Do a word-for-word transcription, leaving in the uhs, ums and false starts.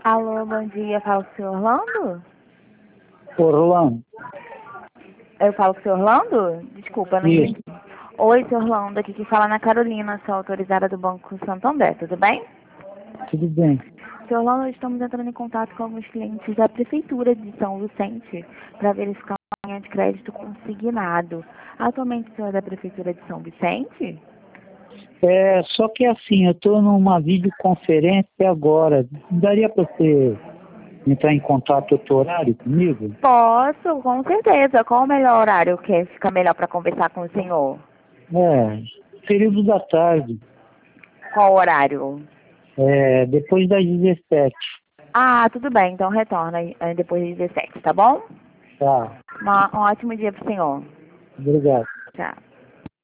Alô, bom dia. Fala com o senhor Orlando? Orlando. Eu falo com o senhor Orlando? Desculpa, não Isso. entendi. Oi, senhor Orlando. Aqui que fala na Carolina, sou autorizada do Banco Santander, tudo bem? Tudo bem. Senhor Orlando, estamos entrando em contato com alguns clientes da Prefeitura de São Vicente para verificar uma linha de crédito consignado. Atualmente o senhor é da Prefeitura de São Vicente? É, só que assim, eu estou numa videoconferência agora. Daria para você entrar em contato outro horário comigo? Posso, com certeza. Qual o melhor horário que fica melhor para conversar com o senhor? É, período da tarde. Qual horário? É, depois das dezessete. Ah, tudo bem. Então retorna eh, depois de dezessete, tá bom? Tá. Uma- um ótimo dia pro senhor. Obrigado. Tchau.